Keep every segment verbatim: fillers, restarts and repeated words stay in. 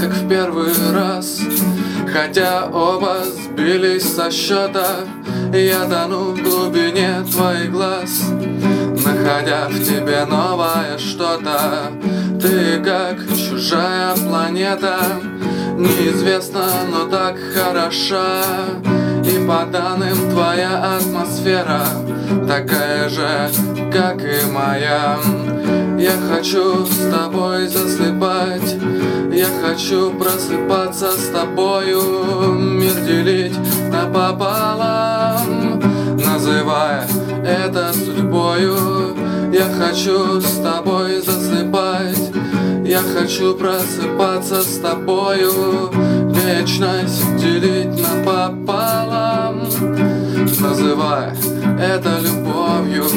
как в первый раз. Хотя оба сбились со счета, я тону в глубине твоих глаз, находя в тебе новое что-то. Ты как чужая планета, неизвестна, но так хороша. И по данным твоя атмосфера такая же, как и моя. Я хочу с тобой засыпать, я хочу просыпаться с тобою, мир делить напополам, называя это судьбою. Я хочу с тобой засыпать, я хочу просыпаться с тобою, вечность делить напополам, называя это любовью.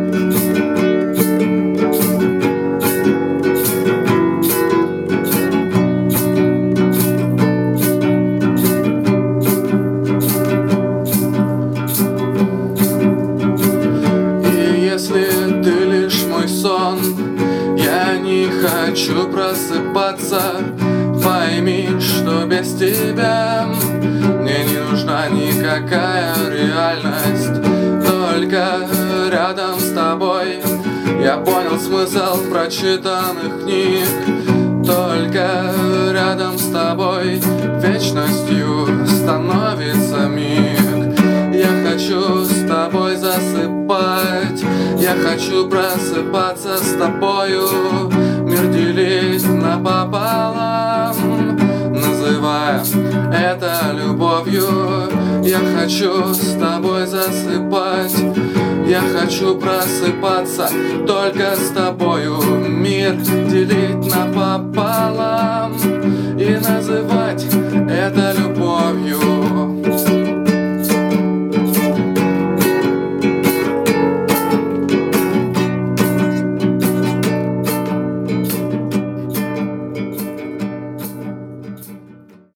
Если ты лишь мой сон, я не хочу просыпаться. Пойми, что без тебя мне не нужна никакая реальность. Только рядом с тобой я понял смысл прочитанных книг. Только рядом с тобой вечностью становится миг. Я хочу с тобой засыпать, я хочу просыпаться с тобою, мир делить напополам, называя это любовью. Я хочу с тобой засыпать, я хочу просыпаться только с тобою, мир делить напополам и называть